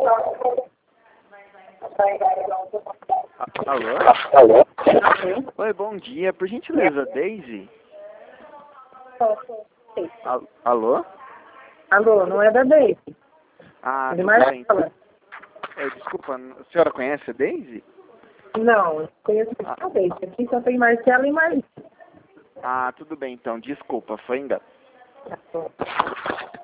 Alô? Alô? Oi, bom dia. Por gentileza, Daisy? Alô? Alô, não é da Daisy. Ah, De tudo bem. Marcela. Desculpa, a senhora conhece a Daisy? Não, eu conheço a Daisy. Aqui só tem Marcela e Marisa. Ah, tudo bem então. Desculpa, foi engano. Tá bom.